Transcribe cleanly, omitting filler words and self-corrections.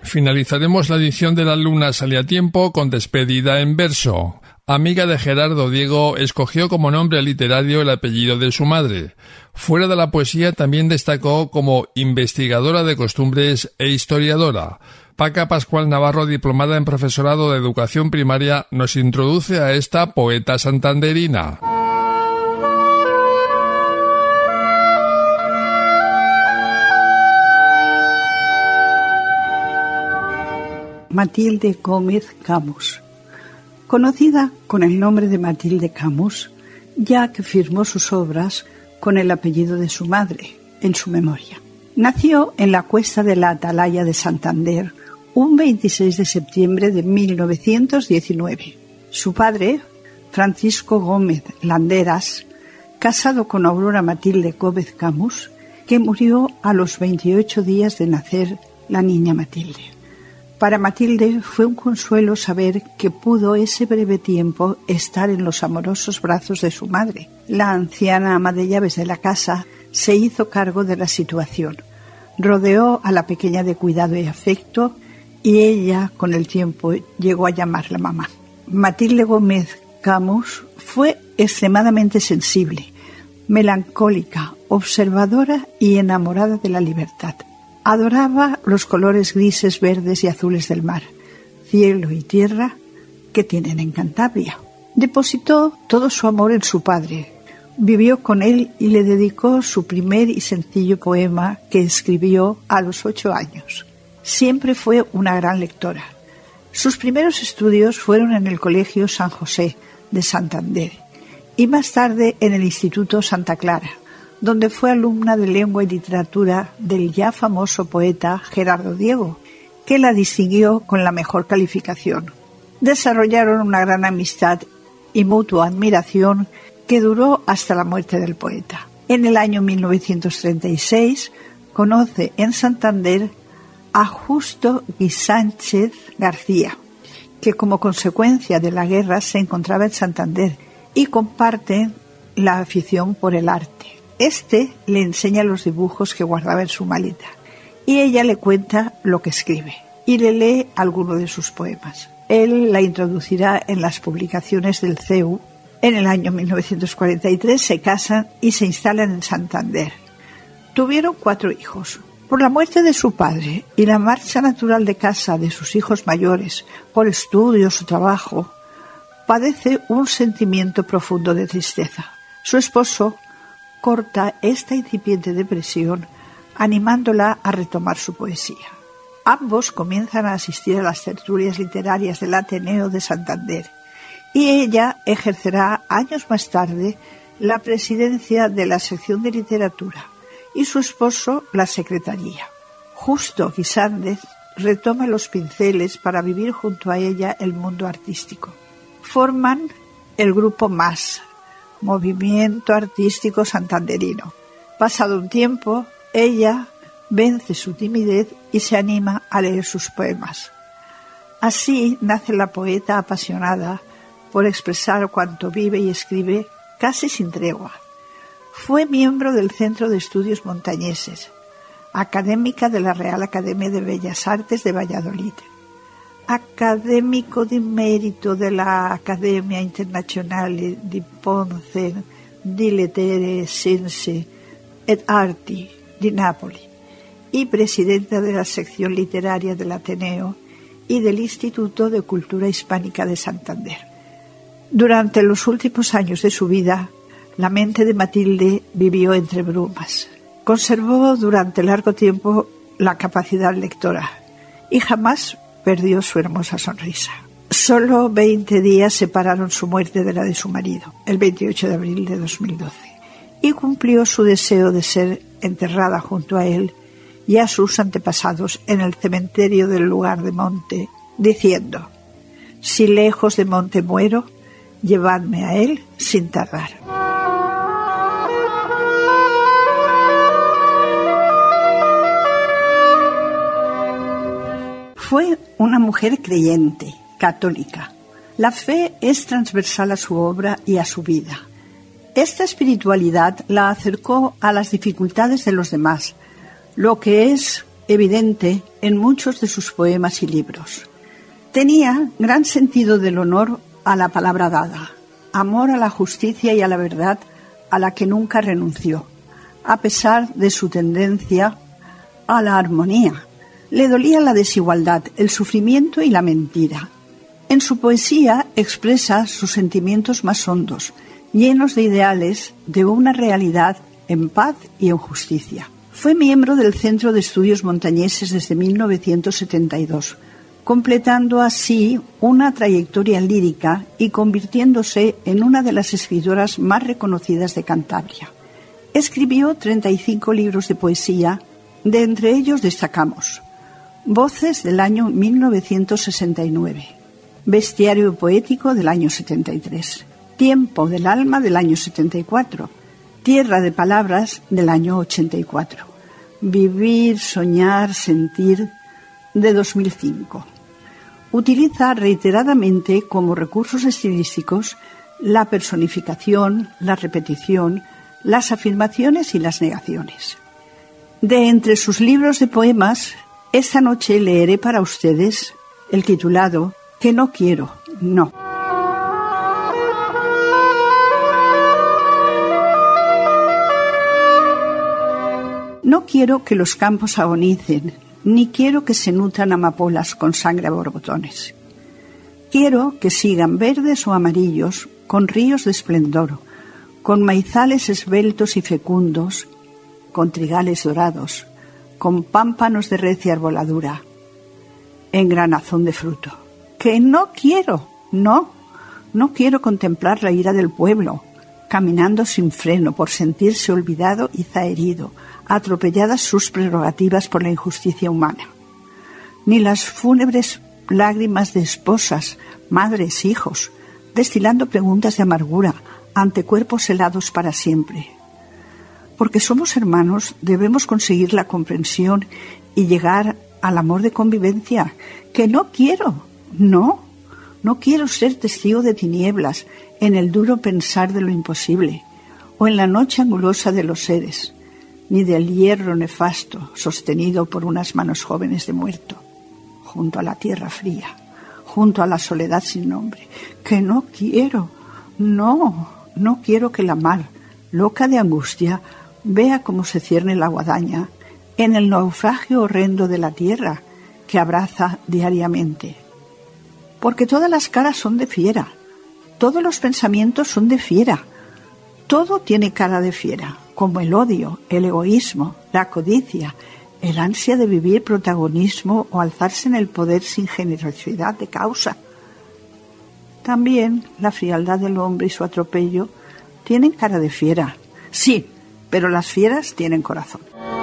Finalizaremos la edición de La Luna sale a tiempo con Despedida en verso. Amiga de Gerardo Diego, escogió como nombre literario el apellido de su madre. Fuera de la poesía también destacó como investigadora de costumbres e historiadora. Paca Pascual Navarro, diplomada en profesorado de educación primaria, nos introduce a esta poeta santanderina. Matilde Gómez Camus, conocida con el nombre de Matilde Camus, ya que firmó sus obras con el apellido de su madre, en su memoria. Nació en la Cuesta de la Atalaya de Santander, un 26 de septiembre de 1919. Su padre, Francisco Gómez Landeras, casado con Aurora Matilde Gómez Camus, que murió a los 28 días de nacer la niña Matilde. Para Matilde fue un consuelo saber que pudo ese breve tiempo estar en los amorosos brazos de su madre. La anciana ama de llaves de la casa se hizo cargo de la situación, rodeó a la pequeña de cuidado y afecto y ella, con el tiempo, llegó a llamarla mamá. Matilde Gómez Camus fue extremadamente sensible, melancólica, observadora y enamorada de la libertad. Adoraba los colores grises, verdes y azules del mar, cielo y tierra que tienen en Cantabria. Depositó todo su amor en su padre, vivió con él y le dedicó su primer y sencillo poema que escribió a los 8 años. Siempre fue una gran lectora. Sus primeros estudios fueron en el Colegio San José de Santander y más tarde en el Instituto Santa Clara, donde fue alumna de lengua y literatura del ya famoso poeta Gerardo Diego, que la distinguió con la mejor calificación. Desarrollaron una gran amistad y mutua admiración que duró hasta la muerte del poeta. En el año 1936 conoce en Santander a Justo Guisánchez García, que como consecuencia de la guerra se encontraba en Santander y comparten la afición por el arte. Este le enseña los dibujos que guardaba en su maleta y ella le cuenta lo que escribe y le lee alguno de sus poemas. Él la introducirá en las publicaciones del CEU. En el año 1943 se casan y se instalan en Santander. Tuvieron 4 hijos. Por la muerte de su padre y la marcha natural de casa de sus hijos mayores por estudios o trabajo, padece un sentimiento profundo de tristeza. Su esposo corta esta incipiente depresión animándola a retomar su poesía. Ambos comienzan a asistir a las tertulias literarias del Ateneo de Santander y ella ejercerá años más tarde la presidencia de la sección de literatura y su esposo la secretaría. Justo Guisánchez retoma los pinceles para vivir junto a ella el mundo artístico. Forman el grupo MAS, Movimiento Artístico Santanderino. Pasado un tiempo, ella vence su timidez y se anima a leer sus poemas. Así nace la poeta apasionada por expresar cuanto vive y escribe casi sin tregua. Fue miembro del Centro de Estudios Montañeses, académica de la Real Academia de Bellas Artes de Valladolid, académico di merito della Accademia Internazionale di Ponce di Lettere Scienze ed Arti di Napoli y presidenta de la sección literaria del Ateneo y del Instituto de Cultura Hispánica de Santander. Durante los últimos años de su vida, la mente de Matilde vivió entre brumas. Conservó durante largo tiempo la capacidad lectora y jamás perdió su hermosa sonrisa. Solo 20 días separaron su muerte de la de su marido, el 28 de abril de 2012, y cumplió su deseo de ser enterrada junto a él y a sus antepasados en el cementerio del lugar de monte, diciendo: «Si lejos de monte muero, llevadme a él sin tardar». Fue una mujer creyente, católica. La fe es transversal a su obra y a su vida. Esta espiritualidad la acercó a las dificultades de los demás, lo que es evidente en muchos de sus poemas y libros. Tenía gran sentido del honor a la palabra dada, amor a la justicia y a la verdad a la que nunca renunció, a pesar de su tendencia a la armonía. Le dolía la desigualdad, el sufrimiento y la mentira. En su poesía expresa sus sentimientos más hondos, llenos de ideales de una realidad en paz y en justicia. Fue miembro del Centro de Estudios Montañeses desde 1972, completando así una trayectoria lírica y convirtiéndose en una de las escritoras más reconocidas de Cantabria. Escribió 35 libros de poesía, de entre ellos destacamos Voces del año 1969, Bestiario poético del año 73, Tiempo del alma del año 74, Tierra de palabras del año 84, Vivir, soñar, sentir de 2005. Utiliza reiteradamente como recursos estilísticos la personificación, la repetición, las afirmaciones y las negaciones. De entre sus libros de poemas, esta noche leeré para ustedes el titulado Que no quiero, no. No quiero que los campos agonicen, ni quiero que se nutran amapolas con sangre a borbotones. Quiero que sigan verdes o amarillos, con ríos de esplendor, con maizales esbeltos y fecundos, con trigales dorados, con pámpanos de recia arboladura, en granazón de fruto. Que no quiero, no quiero contemplar la ira del pueblo, caminando sin freno por sentirse olvidado y zaherido, atropelladas sus prerrogativas por la injusticia humana. Ni las fúnebres lágrimas de esposas, madres, hijos, destilando preguntas de amargura ante cuerpos helados para siempre. Porque somos hermanos, debemos conseguir la comprensión y llegar al amor de convivencia. Que no quiero, no quiero ser testigo de tinieblas en el duro pensar de lo imposible o en la noche angulosa de los seres, ni del hierro nefasto sostenido por unas manos jóvenes de muerto, junto a la tierra fría, junto a la soledad sin nombre. Que no quiero, no quiero que la mar, loca de angustia, vea cómo se cierne la guadaña en el naufragio horrendo de la tierra que abraza diariamente. Porque todas las caras son de fiera, todos los pensamientos son de fiera, todo tiene cara de fiera, como el odio, el egoísmo, la codicia, el ansia de vivir protagonismo o alzarse en el poder sin generosidad de causa. También la frialdad del hombre y su atropello tienen cara de fiera. Sí, pero las fieras tienen corazón.